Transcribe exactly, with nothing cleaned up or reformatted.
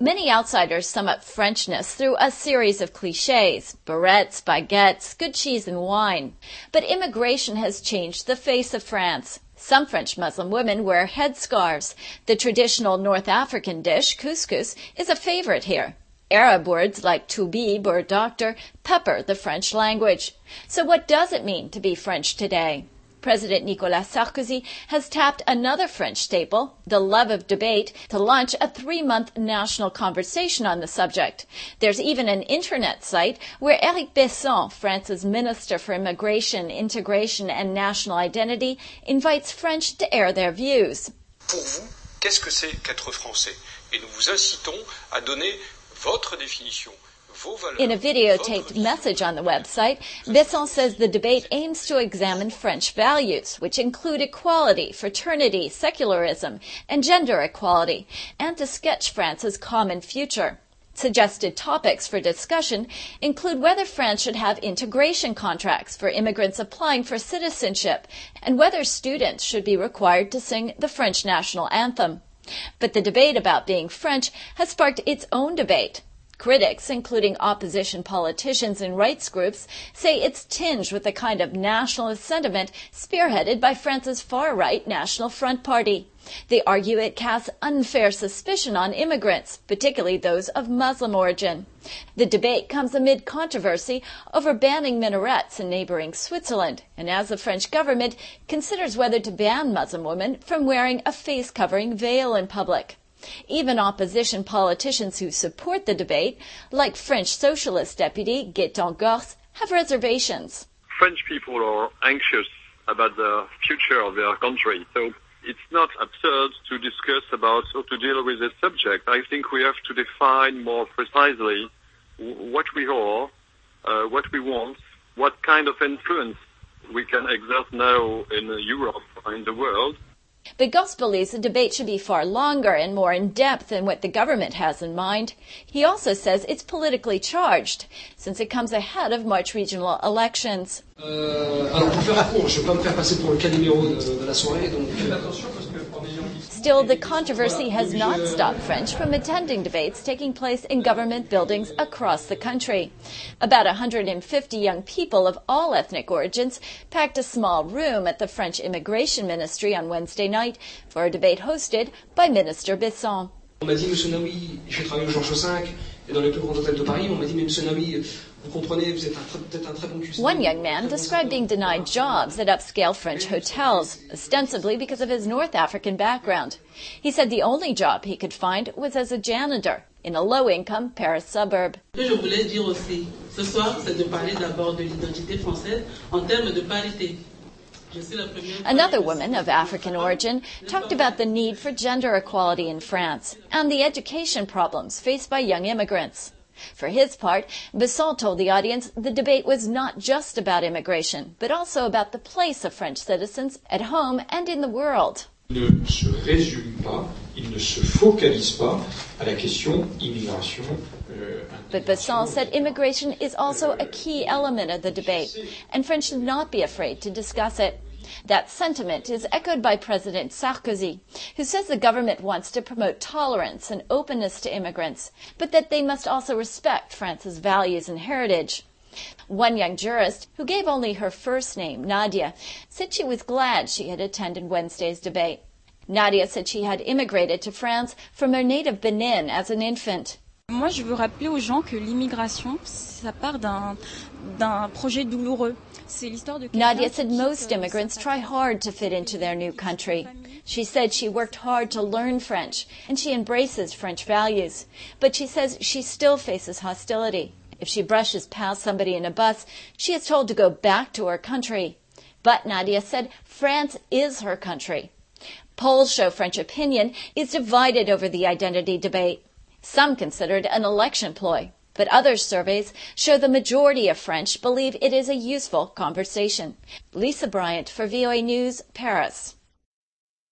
Many outsiders sum up Frenchness through a series of cliches: barrettes, baguettes, good cheese and wine. But immigration has changed the face of France. Some French Muslim women wear headscarves. The traditional North African dish, couscous, is a favorite here. Arab words like toubib or doctor pepper the French language. So what does it mean to be French today? President Nicolas Sarkozy has tapped another French staple, the love of debate, to launch a three-month national conversation on the subject. There's even an internet site where Éric Besson, France's Minister for Immigration, Integration and National Identity, invites French to air their views. Pour vous, qu'est-ce que c'est qu'être français? Et nous vous incitons à donner votre définition. In a videotaped message on the website, Besson says the debate aims to examine French values, which include equality, fraternity, secularism, and gender equality, and to sketch France's common future. Suggested topics for discussion include whether France should have integration contracts for immigrants applying for citizenship, and whether students should be required to sing the French national anthem. But the debate about being French has sparked its own debate. Critics, including opposition politicians and rights groups, say it's tinged with the kind of nationalist sentiment spearheaded by France's far-right National Front Party. They argue it casts unfair suspicion on immigrants, particularly those of Muslim origin. The debate comes amid controversy over banning minarets in neighboring Switzerland, and as the French government considers whether to ban Muslim women from wearing a face-covering veil in public. Even opposition politicians who support the debate, like French Socialist Deputy Gaëtan Gorce, have reservations. French people are anxious about the future of their country, so it's not absurd to discuss about how to deal with this subject. I think we have to define more precisely what we are, uh, what we want, what kind of influence we can exert now in Europe and in the world. But Gorce believes the debate should be far longer and more in-depth than what the government has in mind. He also says it's politically charged, since it comes ahead of March regional elections. Still, the controversy has not stopped French from attending debates taking place in government buildings across the country. About one hundred fifty young people of all ethnic origins packed a small room at the French Immigration Ministry on Wednesday night for a debate hosted by Minister Besson. On m'a dit, Monsieur Naoui, j'ai travaillé au Georges cinq et dans les plus grands hôtels de Paris, on m'a dit, mais Monsieur Naoui, vous comprenez, vous êtes peut-être un très bon cuisinier. One young man described being denied jobs at upscale French hotels, ostensibly because of his North African background. He said the only job he could find was as a janitor in a low-income Paris suburb. Ce que je voulais dire aussi ce soir, c'est de parler d'abord de l'identité française en termes de parité. Another woman of African origin talked about the need for gender equality in France and the education problems faced by young immigrants. For his part, Besson told the audience the debate was not just about immigration, but also about the place of French citizens at home and in the world. Ne se résume pas, il ne se focalise pas à la question immigration. But Besson said immigration is also a key element of the debate, and French should not be afraid to discuss it. That sentiment is echoed by President Sarkozy, who says the government wants to promote tolerance and openness to immigrants, but that they must also respect France's values and heritage. One young jurist, who gave only her first name, Nadia, said she was glad she had attended Wednesday's debate. Nadia said she had immigrated to France from her native Benin as an infant. Moi, je veux rappeler aux gens que l'immigration, ça part d'un d'un projet douloureux. C'est l'histoire de Nadia said most immigrants try hard to fit into their new country. She said she worked hard to learn French, and she embraces French values. But she says she still faces hostility. If she brushes past somebody in a bus, she is told to go back to her country. But Nadia said France is her country. Polls show French opinion is divided over the identity debate. Some consider it an election ploy, but other surveys show the majority of French believe it is a useful conversation. Lisa Bryant for V O A News, Paris.